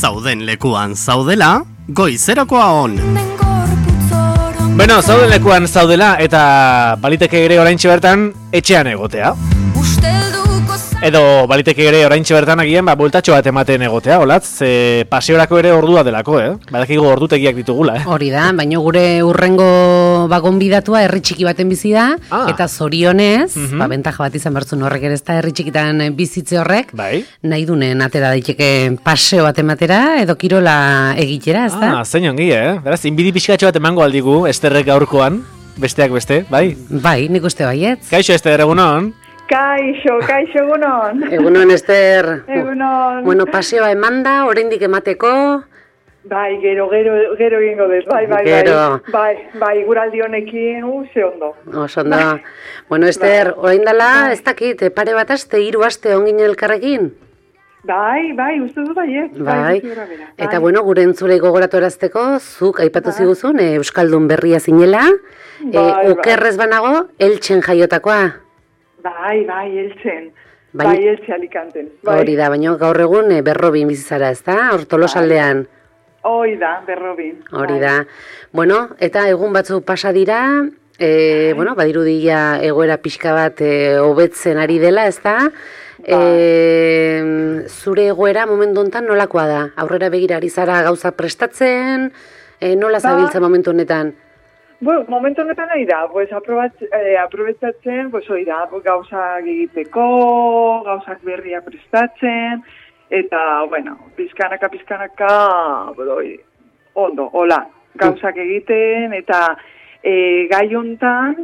Zauden lekuan zaudela, goizerakoa on. Bueno, zauden lekuan zaudela eta baliteke ere oraintxe bertan etxean egotea. Edo baliteke ere oraintxe bertan agian bueltatxo bat ematen egotea, olatz, paseorako ere ordua delako, Badakigu ordutegiak ditugula, Hori da, baina gure urrengo gonbidatua herri txiki baten bizi da, eta zorionez, bentaja bat izan bertzun horrek ere ez da herri txikitan bizitze horrek, nahi dunen atera daiteke paseo bat ematera, edo kirola egitera, ez da? Zein ongi, Beraz, inbidi pixkatxo bat emango aldigu, Esterrek gaurkoan, besteak beste, bai? Bai, nik uste baietz. Kaixo, Ester, egunon? Kaixo, egunon. Egunon, Ester. Egunon. Bueno, paseoa emanda, oraindik emateko. Bai, gero egingo dut, bai, guraldi honekin, ze ondo. Oso ondo. Bueno, Ester, orain dela, ez dakit, pare bat aste, 3 aste ongin elkarrekin? Bai, uste du baiet. Bai. Eta bueno, gure entzulei gogoratorazteko, zuk aipatu ziguzun, Euskaldun berria zinela, okerrez banago, Eltsen jaiotakoa. Bai, Eltzen. Bai, Eltze Alicanten. Hori da, baina gaur egun Berrobin bizizara, ez da? Tolosaldean. Hori da, Berrobin. Hori da. Bueno, eta egun batzu pasa dira, bueno, badirudia egoera pixka bat hobetzen ari dela, ez da? Zure egoera momentu honetan nolakoa da? Aurrera begira ari zara gauza prestatzen, nola zabiltza momentu honetan? Bueno, momentu honetan nahi da, aprobetzatzen, gauzak egiteko, gauzak berria prestatzen, eta, bueno, pizkanaka, ondo, hola, gauzak egiten, eta gai hontan,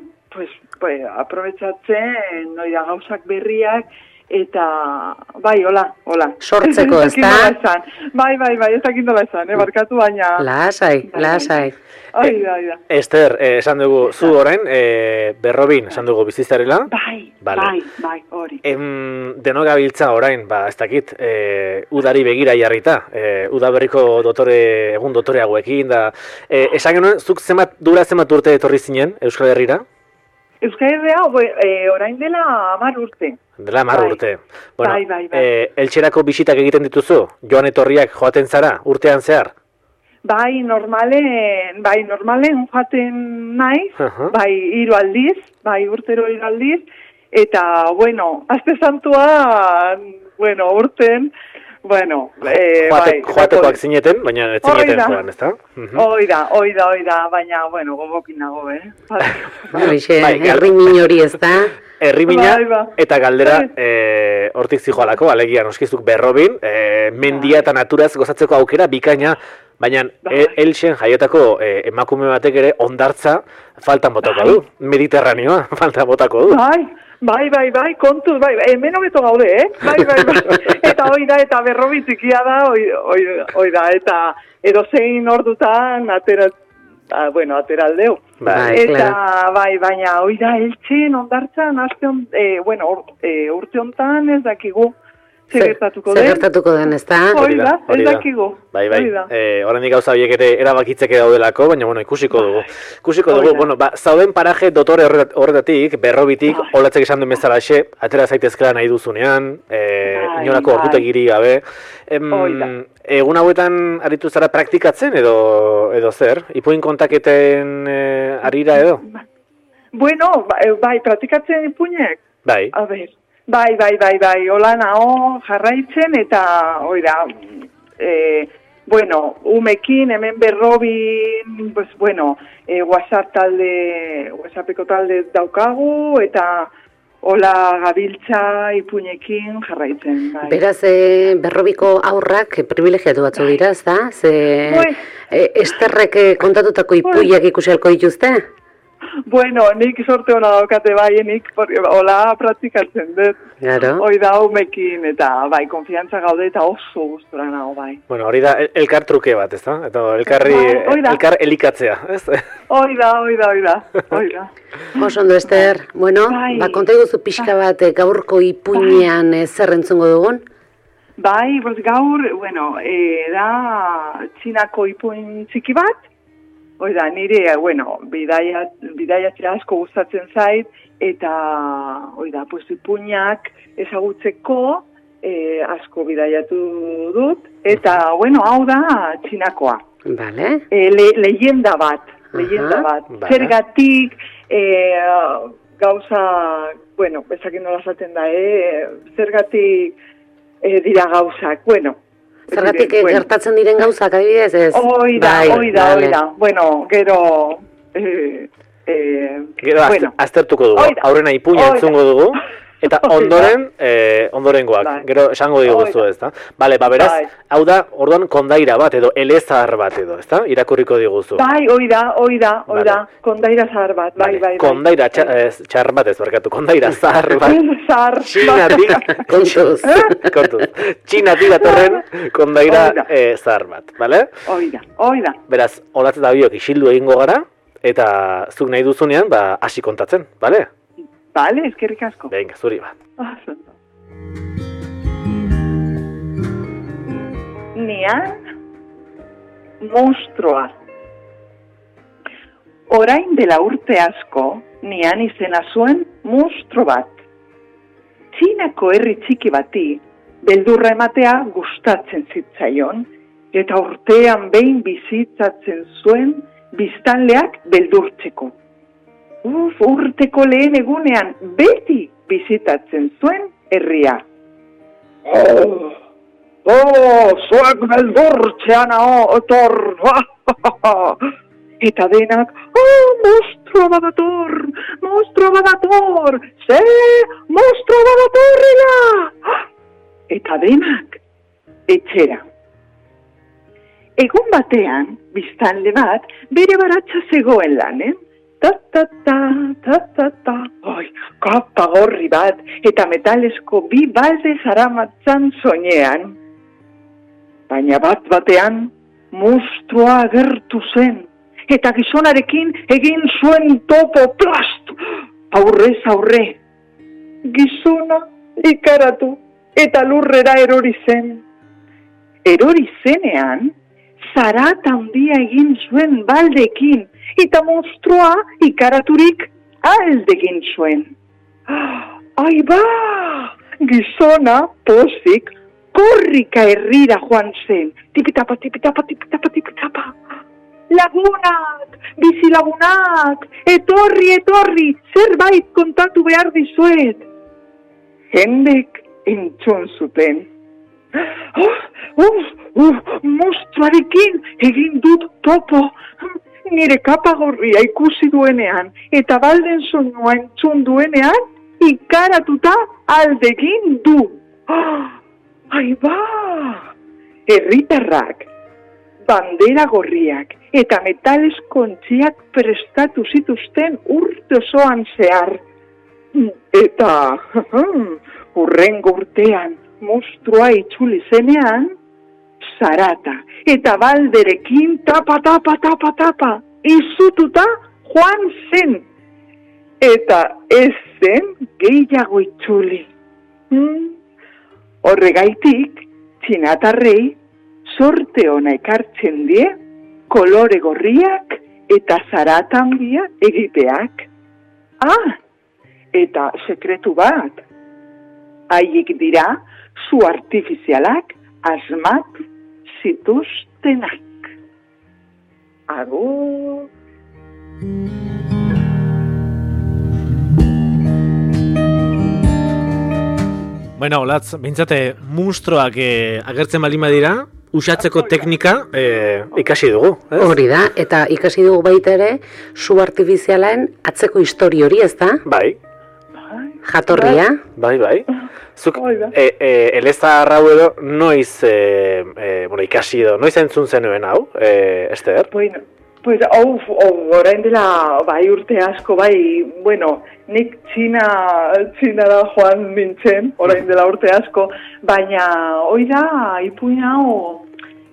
aprobetzatzen, gauzak berriak, eta, bai, hola. Sortzeko, ez da? Bai, ez dakit nola esan, barkatu baina... Lasai. Oida. Ester, esan dugu, zu orain, Berrobin, esan dugu bizizarela? Bai, hori. Denok gabiltza orain, ez dakit, udari begira jarrita, udaberriko egun dotore hauekin, da, esan genuen, zuk zenbat urte etorri zinen Euskal Herrira? Euskal Herria, orain dela 10 urte. Dela 10 urte. Bueno, bai. Eltserako bisitak egiten dituzu? Joan etorriak joaten zara, urtean zehar? Bai, normalen joaten naiz, bai, 3 aldiz, urtero 3 aldiz, eta, bueno, aste santua, urten, joatekoak zineten, baina ez zineten joan, ez da? Oida, baina, gogokin nago, Herrimin hori ez da? Herrimina eta galdera hortik zijoalako, alegia noskizuk Berrobin, mendia eta naturaz gozatzeko aukera bikaina, baina Eltsen jaiotako emakume batek ere hondartza faltan botako du, Mediterraneoa faltan botako du. Bai, kontuz, hemen hobeto gaude, Bai. Eta eta Berrobin txikia da, oida, eta edozein ordutan ateraldeu. Eta, baina, oida, Eltsen, ondartzan, urte hontan ez dakigu, Gertatuko den, ez da? Hori da, ez dakigu. Bai. Horrendik gauza horiek ere erabakitzeke daudelako, baina, ikusiko dugu. Zauden paraje dotore horretatik, Berrobitik, olatzek esan duen bezalaxe, atera zaitezkela nahi duzunean, inolako ordutegiri gabe. Egun hauetan aritu zara praktikatzen edo zer? Ipuin kontaketen arira edo? Bueno, praktikatzen ipuinek. Bai. A ber. Bai, hola nao jarraitzen eta, umekin, hemen Berrobin, WhatsAppeko talde daukagu, eta hola gabiltza ipuinekin jarraitzen. Bai. Beraz, Berrobiko aurrak privilegiatu batzu dira, ez da? Esterrek kontatutako ipuiak ikusi halko dituzte? Nik sorte hona daukate nik hola praktikatzen dut. Hoi da, umekin, eta konfiantza gaude eta oso gustura nago, bai. Hori da, elkar truke bat, ez da? Eta elkar elikatzea, ez? Hoi da. Oso ondo, Ester. Konta iguzu pixka bat gaurko ipuinean zer entzungo dugun? Bai, gaur, da txinako ipuin txiki bat, Oida, nire, bidaiatzea asko gustatzen zait, eta, ipuinak ezagutzeko asko bidaiatu dut, Eta, bueno, hau da txinakoa. Vale. Leyenda bat. Zergatik, gauza, bueno, ezakin nola zaten da, zergatik dira gauzak, bueno. Zergatik gertatzen diren gauzak, adibidez ez? Oida. Bueno, gero... Gero aztertuko dugu, aurrena ipuña entzungo dugu, eta ondorengoak, gero esango dugu zu, ezta? Bale, beraz, hau da, orduan kondaira bat edo, elezahar bat edo, ezta? Irakurriko diguzu. Bai, oida, kondaira zahar bat, bai. Kondaira txar bat ez, barkatu, kondaira zahar bat. Zahar, kontuz. Txinatik datorren kondaira zahar bat, bale? Oida. Beraz, olatzen da biok isildu egingo gara, eta zuk nahi duzunean, hasi kontatzen, bale? Bale, eskerrik asko. Venga, zuri bat. Nian, monstrua. Orain dela urte asko, nian izena zuen monstro bat. Txinako herri txiki bati, beldurra ematea gustatzen zitzaion, eta urtean behin bizitzatzen zuen biztanleak beldurtzeko. Urteko lehen egunean beti bizitatzen zuen herria. Zuak beldurtzean otor! Eta denak, monstrua badator! Ze, monstrua badatorrela! Eta denak, etxera. Egun batean, biztanle bat, bere baratza zegoen lan, Oi, kapa gorri bat, eta metalesko bi balde zaramatzan soinean. Baina batean, monstrua agertu zen, eta gizonarekin egin zuen topo plast, aurrez aurre. Gizona ikaratu, eta lurrera erori zen. Erori zenean, zarata handia egin zuen baldekin, eta monstrua ikaraturik aldegin zuen. Aiba! Gizona, pozik, korrika herrira joan zen. Tipitapa. Lagunak! Bizilagunak! Etorri! Zerbait kontatu behar dizuet! Jendek entzun zuten. Monstruarekin egin dut topo. Nire kapa gorria ikusi duenean, eta balden soinua entzun duenean, ikaratuta aldegin du. Aiba! Herritarrak, bandera gorriak, eta metalesko ontziak prestatu zituzten urte osoan zehar. Eta, hurrengo urtean, monstrua itzuli zenean, zarata, eta balderekin tapa, izututa joan zen, eta ez zen gehiago itzuli. Horregaitik, txinatarrei, sorte ona ekartzen die, kolore gorriak eta zarata handia egiteak. Eta sekretu bat, haiek dira, zu artifizialak asmatu zituztenak. Agur! Bueno, Olatz, bintzate, monstruak agertzen balima dira, usatzeko teknika ikasi dugu. Hori da, eta ikasi dugu baita ere, su artifizialen atzeko histori hori, ez da? Bai. Jatorria. Bai. Zuk, elezahar hau edo, noiz ikasi edo, noiz entzun zenuen hau, Ester? Pues, orain dela, urte asko, bueno, nik txinara joan nintzen, orain dela urte asko, baina, hoi da, ipuin hau,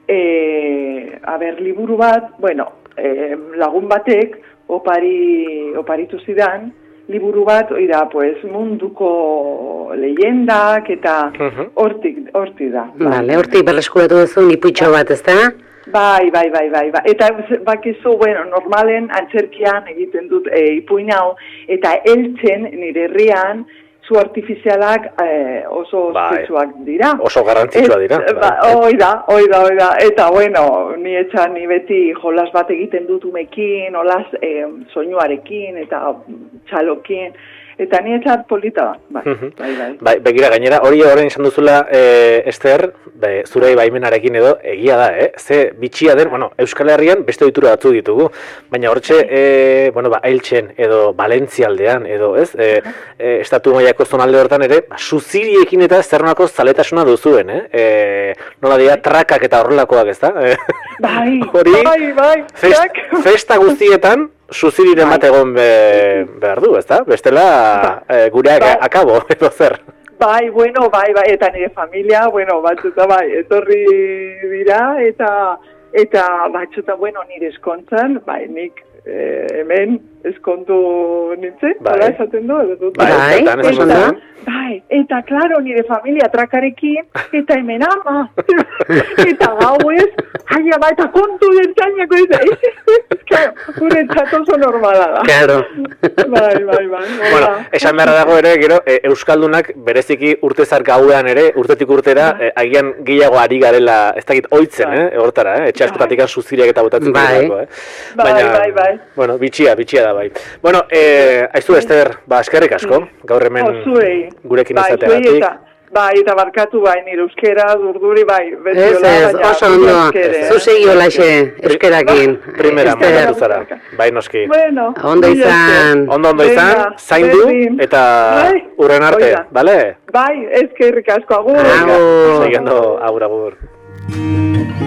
liburu bat, bueno, lagun batek, oparitu zidan, liburu bat, oida, pues, munduko leyendak eta hortik da. Vale, hortik berreskuratu duzu ipuitxo bat, ez da? Bai. Eta bakizu, bueno, normalen antzerkian egiten dut ipuin hau, eta eltzen nire herrian zu artifizialak oso ospetsuak dira. Oso garrantzitsua dira. Oida. Eta, bueno, ni beti jolas bat egiten dut umekin, olaz soinuarekin eta txalokin. Eta ni etxat polita da, bai. Begira, gainera, hori horrein izan duzula, Ester, zure baimenarekin edo, egia da, ze bitxia den, Euskal Herrian beste ohitura batzuk ditugu, baina hortxe, Eltzen edo Valentzia aldean, edo, estatu mailako zonalde hortan ere, suziriekin eta zernako zaletasuna duzuen, nola dira, trakak eta horrelakoak, ez da? Bai. Festa guztietan, suziriren bat egon behar du, ezta? Bestela gureak akabo, edo zer? Bai, eta nire familia, batzuta etorri dira, eta batzuta, nire eskontzan, nik hemen eskontu nintzen, bala esaten du, eta, klaro, nire familia trakarekin, eta hemen ama, eta gauez, eta kontu dentzainako, gure txatoso normala da. Claro. Bai. Esan beharra dago ere, gero, Euskaldunak bereziki urtezar gauean ere, urtetik urtera, agian gehiago ari garela, ez dakit oitzen, hortara, etxe askotatik suziriak eta botatzen dago, Bai. Bueno, bitxia da, bai. Bueno, aizu, Ester, eskerrik asko, gaur hemen gurekin izateagatik. Eta barkatu nire euskera, durduri, oso ondo, zuzegi holaxe euskerakin. Primera, mandatu zara, noski. Ondo izan. Ondo izan, zaindu, eta urren arte, bale? Eskerrik asko, agur. Seguindo, agur.